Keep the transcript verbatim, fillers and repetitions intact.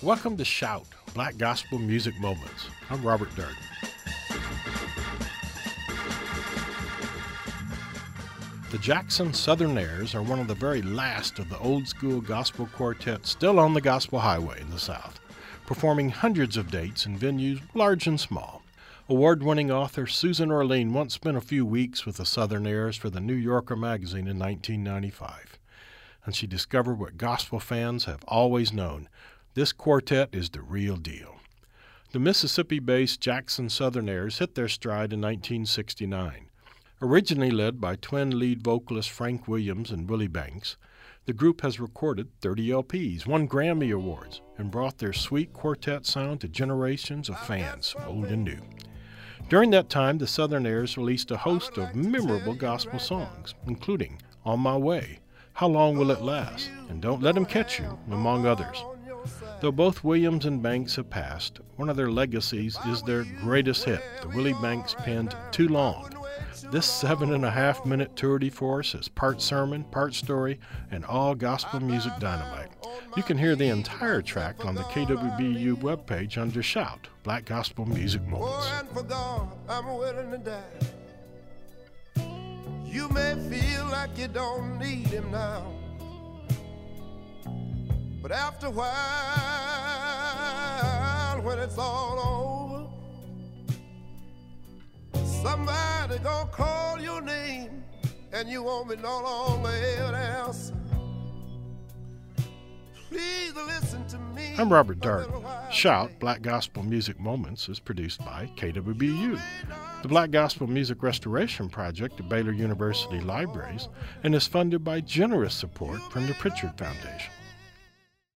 Welcome to Shout, Black Gospel Music Moments. I'm Robert Durden. The Jackson Southernaires are one of the very last of the old-school gospel quartets still on the gospel highway in the South, performing hundreds of dates in venues large and small. Award-winning author Susan Orlean once spent a few weeks with the Southernaires for the New Yorker magazine in nineteen ninety-five, and she discovered what gospel fans have always known: this quartet is the real deal. The Mississippi-based Jackson Southernaires hit their stride in nineteen sixty-nine. Originally led by twin lead vocalists Frank Williams and Willie Banks, the group has recorded thirty L Ps, won Grammy Awards, and brought their sweet quartet sound to generations of fans, old and new. During that time, the Southernaires released a host of memorable gospel songs, including On My Way, How Long Will It Last, and Don't Let 'Em Catch You, among others. Though both Williams and Banks have passed, one of their legacies is their greatest hit, the Willie Banks penned Too Long. This seven and a half minute tour de force is part sermon, part story, and all gospel music dynamite. You can hear the entire track on the K W B U webpage under Shout, Black Gospel Music Moments. Oh, and for God, I'm willing to die. You may feel like you don't need him now, but after a while, when it's all over, somebody gonna call your name, and you won't be no longer able to answer. Please listen to me. I'm Robert Darden. Shout, Black Gospel Music Moments is produced by K W B U, the Black Gospel Music Restoration Project at Baylor University Libraries, and is funded by generous support from the Pritchard Foundation.